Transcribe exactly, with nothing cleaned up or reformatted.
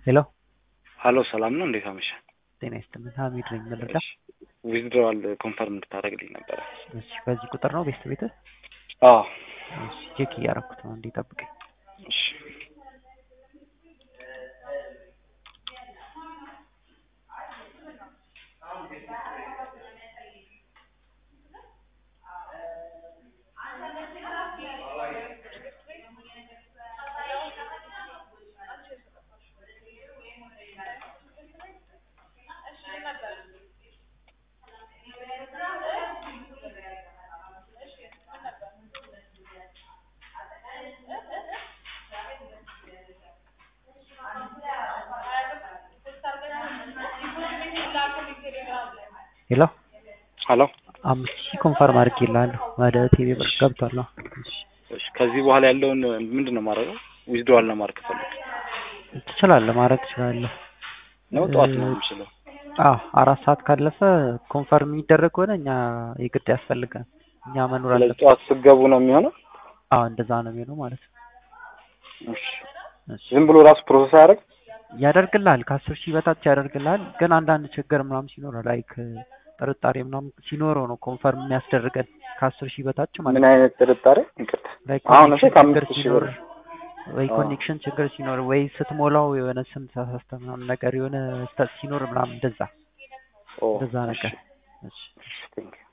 ሄሎ ሀሎ ሰላም ነው እንዴት አመሸ? ጤና ይስጥልኝ ሀሚድ ነኝ መልዳ። ዊዝድሮዋል ኮንፈርም እንድታደርግልኝ ነበር። እሺ በዚህ ቁጥር ነው ቤስት ቤት? አዎ እሺ ቼክ እያደረኩት ነው እንዴ ጠብቀኝ። እሺ ሄሎ ሀሎ አምስት ሺህ ኮንፈርም አድርጌልሃለሁ ወደ ቲቪ ብር ገብቷል ነው። እሺ እሺ ከዚህ በኋላ ያለውን ምንድነው ማድረገው? ዊዝድሮዋል ነው ማድረግ ፈልግ ትችላለህ ማድረግ ትችላለህ ነው ጠዋት ነው የምችለው? አዎ አራት ሰዓት ካለፈ ኮንፈርም የሚደረግ ከሆነ እኛ የግድ ያስፈልጋል። እኛ መኖር አለበት። ስለዚህ ጠዋት ስትገቡ ነው የሚሆነው? አዎ እንደዛ ነው የሚሆነው ማለት ነው። እሺ ዝም ብሎ ራሱ ፕሮሰስ አያደርግ ያደርግልሃል ከአስር ሺህ በታች ያደርግልሃል። ግን አንዳንድ ችግር ምናምን ሲኖር ላይክ ጥርጣሬ ምናምን ሲኖረው ነው ኮንፈርም የሚያስደርገን ከአስር ሺህ በታች ማለት ነው። ምን አይነት ጥርጣሬ? እንቅርታ አሁን እሺ ከአምስት ሺህ ብር ወይ ኮኔክሽን ችግር ሲኖር ወይ ስትሞላው የሆነ ስም ተሳስተ ምናምን ነገር የሆነ ስህተት ሲኖር ምናምን እንደዛ እንደዛ ነገር። እሺ